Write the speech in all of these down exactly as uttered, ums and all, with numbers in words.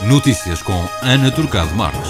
Notícias com Ana Turcado Marques.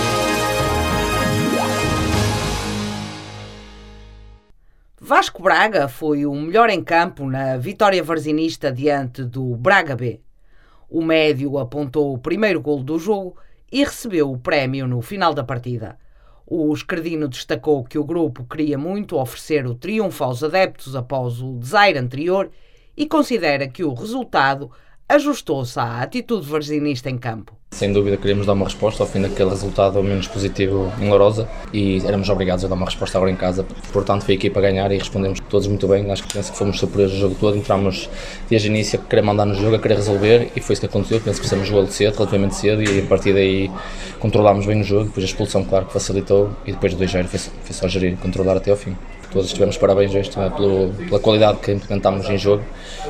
Vasco Braga foi o melhor em campo na vitória varzinista diante do Braga B. O médio apontou o primeiro golo do jogo e recebeu o prémio no final da partida. O esquerdino destacou que o grupo queria muito oferecer o triunfo aos adeptos após o desaire anterior e considera que o resultado ajustou-se à atitude varzinista em campo. Sem dúvida queríamos dar uma resposta ao fim daquele resultado menos positivo em Lourosa e éramos obrigados a dar uma resposta agora em casa. Portanto, foi a equipa a ganhar e respondemos todos muito bem. Acho que penso que fomos superiores o jogo todo, entramos desde o início a querer mandar no jogo, a querer resolver e foi isso que aconteceu. Penso que fizemos o golo cedo, relativamente cedo, e a partir daí controlámos bem o jogo. Depois a expulsão, claro, que facilitou e depois do dois a zero foi, foi só gerir e controlar até ao fim. Todos tivemos parabéns hoje pelo, pela qualidade que implementámos em jogo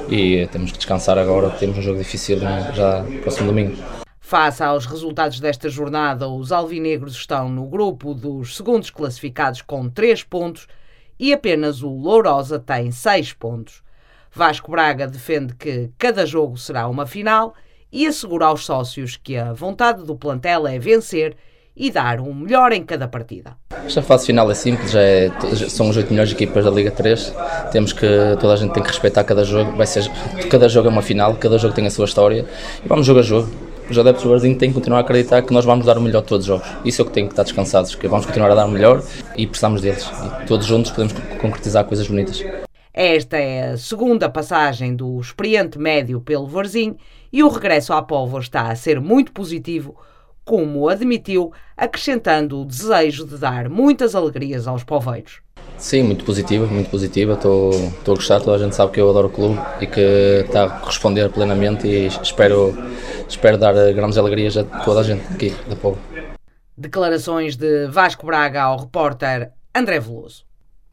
e temos que descansar agora, temos um jogo difícil já no próximo domingo. Face aos resultados desta jornada, os alvinegros estão no grupo dos segundos classificados com três pontos e apenas o Lourosa tem seis pontos. Vasco Braga defende que cada jogo será uma final e assegura aos sócios que a vontade do plantel é vencer e dar o melhor em cada partida. Esta fase final é simples, já é, são os oito melhores equipas da Liga três, temos que, toda a gente tem que respeitar cada jogo, vai ser, cada jogo é uma final, cada jogo tem a sua história e vamos jogo a jogo. Os adeptos do Varzinho têm que continuar a acreditar que nós vamos dar o melhor de todos os jogos. Isso é o que tem que estar descansados, que vamos continuar a dar o melhor e precisamos deles. E todos juntos podemos concretizar coisas bonitas. Esta é a segunda passagem do experiente médio pelo Varzinho e o regresso à Póvoa está a ser muito positivo, como admitiu, acrescentando o desejo de dar muitas alegrias aos poveiros. Sim, muito positiva, muito positiva, estou, estou a gostar, toda a gente sabe que eu adoro o clube e que está a corresponder plenamente e espero, espero dar grandes alegrias a toda a gente aqui da Póvoa. Declarações de Vasco Braga ao repórter André Veloso.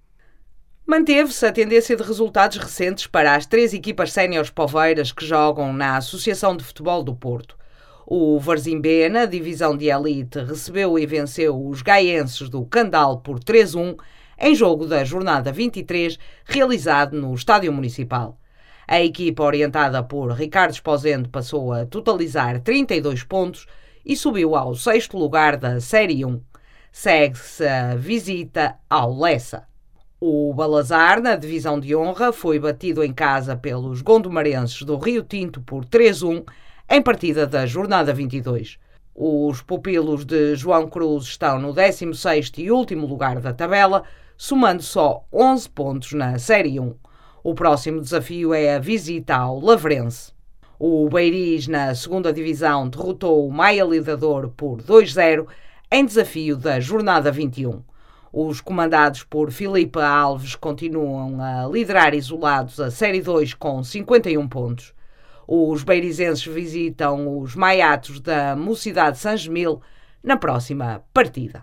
Manteve-se a tendência de resultados recentes para as três equipas séniores poveiras que jogam na Associação de Futebol do Porto. O Varzim B, na divisão de elite, recebeu e venceu os gaienses do Candal por três a um em jogo da jornada vinte e três, realizado no Estádio Municipal. A equipa orientada por Ricardo Esposende passou a totalizar trinta e dois pontos e subiu ao sexto lugar da Série um. Segue-se a visita ao Lessa. O Balazar, na divisão de honra, foi batido em casa pelos gondomarenses do Rio Tinto por três a um em partida da jornada vinte e dois. Os pupilos de João Cruz estão no décimo sexto e último lugar da tabela, somando só onze pontos na Série um. O próximo desafio é a visita ao Lavrense. O Beiris, na segunda divisão, derrotou o Maia Lidador por dois a zero em desafio da jornada vinte e um. Os comandados por Filipe Alves continuam a liderar isolados a Série dois com cinquenta e um pontos. Os beirizenses visitam os maiatos da Mocidade Sangemil na próxima partida.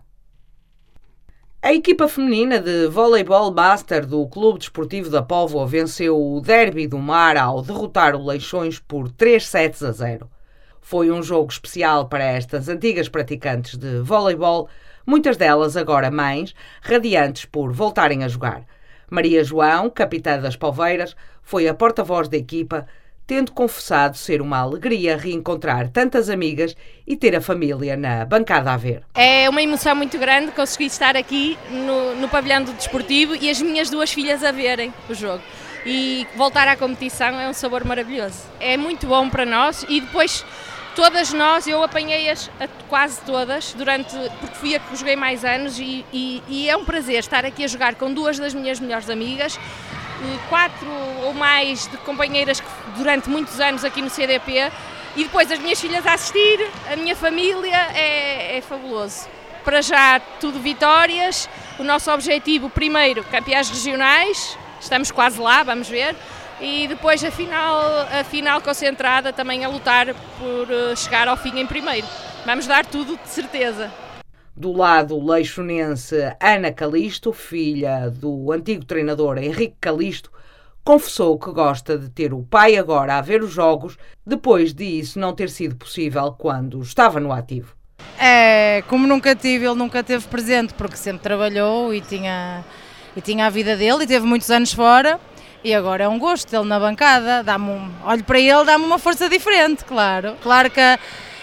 A equipa feminina de voleibol master do Clube Desportivo da Póvoa venceu o Derby do Mar ao derrotar o Leixões por três sets a zero. Foi um jogo especial para estas antigas praticantes de voleibol, muitas delas agora mães, radiantes por voltarem a jogar. Maria João, capitã das Poveiras, foi a porta-voz da equipa, tendo confessado ser uma alegria reencontrar tantas amigas e ter a família na bancada a ver. É uma emoção muito grande conseguir estar aqui no, no pavilhão do Desportivo e as minhas duas filhas a verem o jogo. E voltar à competição é um sabor maravilhoso. É muito bom para nós e depois todas nós, eu apanhei-as quase todas, durante, porque fui a que joguei mais anos e, e, e é um prazer estar aqui a jogar com duas das minhas melhores amigas, quatro ou mais de companheiras que durante muitos anos aqui no C D P e depois as minhas filhas a assistir, a minha família, é, é fabuloso. Para já tudo vitórias, o nosso objetivo primeiro, campeões regionais, estamos quase lá, vamos ver, e depois a final, a final concentrada também a lutar por chegar ao fim em primeiro. Vamos dar tudo de certeza. Do lado leixonense, Ana Calisto, filha do antigo treinador Henrique Calisto, confessou que gosta de ter o pai agora a ver os jogos, depois de isso não ter sido possível quando estava no ativo. É, como nunca tive, ele nunca teve presente, porque sempre trabalhou e tinha, e tinha a vida dele e teve muitos anos fora. E agora é um gosto, ele na bancada, dá-me um, olho para ele, dá-me uma força diferente, claro. Claro que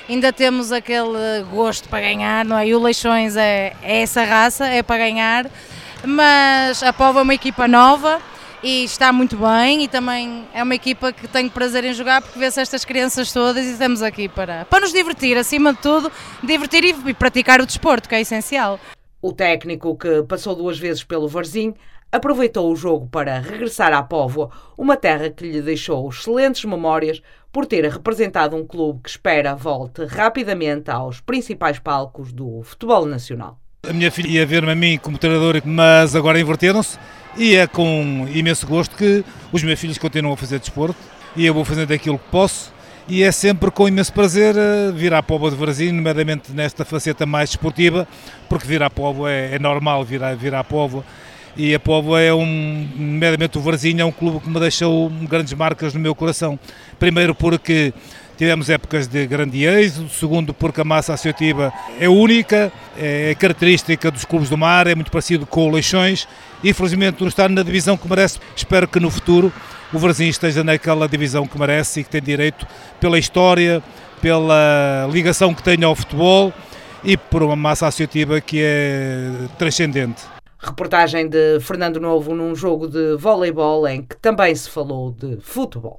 ainda temos aquele gosto para ganhar, não é? E o Leixões é, é essa raça, é para ganhar, mas a Póvoa é uma equipa nova e está muito bem, e também é uma equipa que tenho prazer em jogar porque vê-se estas crianças todas e estamos aqui para, para nos divertir, acima de tudo, divertir e, e praticar o desporto, que é essencial. O técnico, que passou duas vezes pelo Varzim, aproveitou o jogo para regressar à Póvoa, uma terra que lhe deixou excelentes memórias por ter representado um clube que espera volte rapidamente aos principais palcos do futebol nacional. A minha filha ia ver-me a mim como treinador, mas agora inverteram-se, e é com imenso gosto que os meus filhos continuam a fazer desporto e eu vou fazendo aquilo que posso, e é sempre com imenso prazer vir à Póvoa de Varzim, nomeadamente nesta faceta mais desportiva, porque vir à Póvoa é, é normal vir, a, vir à Póvoa, e a Póvoa é um, nomeadamente o Varzim é um clube que me deixou grandes marcas no meu coração. Primeiro porque tivemos épocas de grande êxito, segundo porque a massa associativa é única, é característica dos clubes do mar, é muito parecido com o Leixões, e infelizmente não está na divisão que merece. Espero que no futuro o Varzim esteja naquela divisão que merece e que tem direito pela história, pela ligação que tem ao futebol e por uma massa associativa que é transcendente. Reportagem de Fernando Novo num jogo de voleibol em que também se falou de futebol.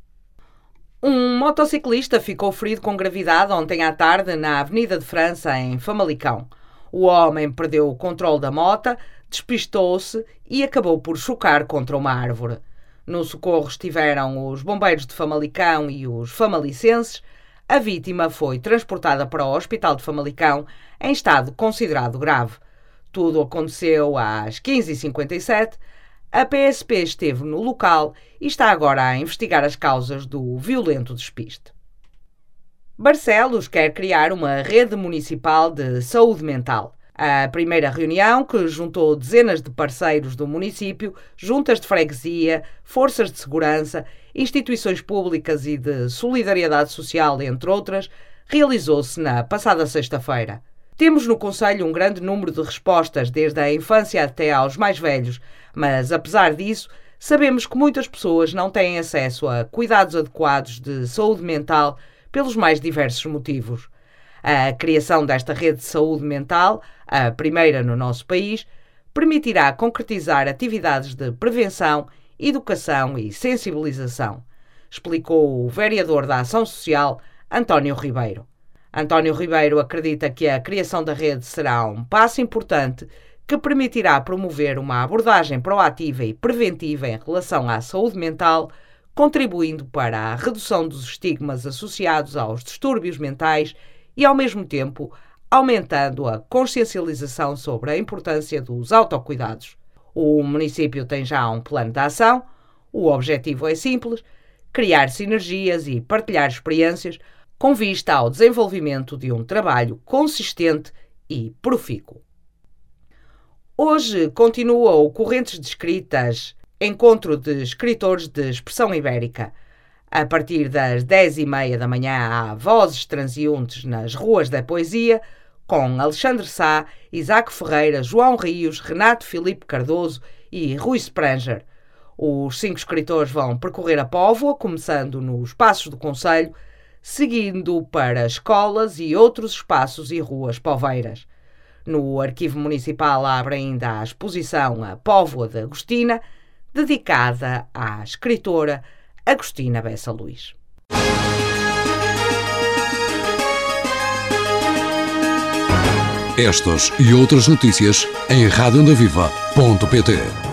Um motociclista ficou ferido com gravidade ontem à tarde na Avenida de França, em Famalicão. O homem perdeu o controle da moto, despistou-se e acabou por chocar contra uma árvore. No socorro estiveram os bombeiros de Famalicão e os famalicenses. A vítima foi transportada para o Hospital de Famalicão em estado considerado grave. Tudo aconteceu às quinze e cinquenta e sete. A P S P esteve no local e está agora a investigar as causas do violento despiste. Barcelos quer criar uma rede municipal de saúde mental. A primeira reunião, que juntou dezenas de parceiros do município, juntas de freguesia, forças de segurança, instituições públicas e de solidariedade social, entre outras, realizou-se na passada sexta-feira. Temos no Conselho um grande número de respostas, desde a infância até aos mais velhos, mas, apesar disso, sabemos que muitas pessoas não têm acesso a cuidados adequados de saúde mental pelos mais diversos motivos. A criação desta rede de saúde mental, a primeira no nosso país, permitirá concretizar atividades de prevenção, educação e sensibilização, explicou o vereador da Ação Social, António Ribeiro. António Ribeiro acredita que a criação da rede será um passo importante que permitirá promover uma abordagem proativa e preventiva em relação à saúde mental, contribuindo para a redução dos estigmas associados aos distúrbios mentais e, ao mesmo tempo, aumentando a consciencialização sobre a importância dos autocuidados. O município tem já um plano de ação. O objetivo é simples: criar sinergias e partilhar experiências com vista ao desenvolvimento de um trabalho consistente e profícuo. Hoje continua o Correntes de Escritas, encontro de escritores de expressão ibérica. A partir das dez e meia da manhã há vozes transeuntes nas ruas da poesia, com Alexandre Sá, Isaac Ferreira, João Rios, Renato Filipe Cardoso e Rui Spranger. Os cinco escritores vão percorrer a Póvoa, começando nos Passos do Conselho, seguindo para escolas e outros espaços e ruas poveiras. No Arquivo Municipal abre ainda a exposição A Póvoa de Agostina, dedicada à escritora Agostina Bessa Luís. Estas e outras notícias em rádio onda viva ponto pt.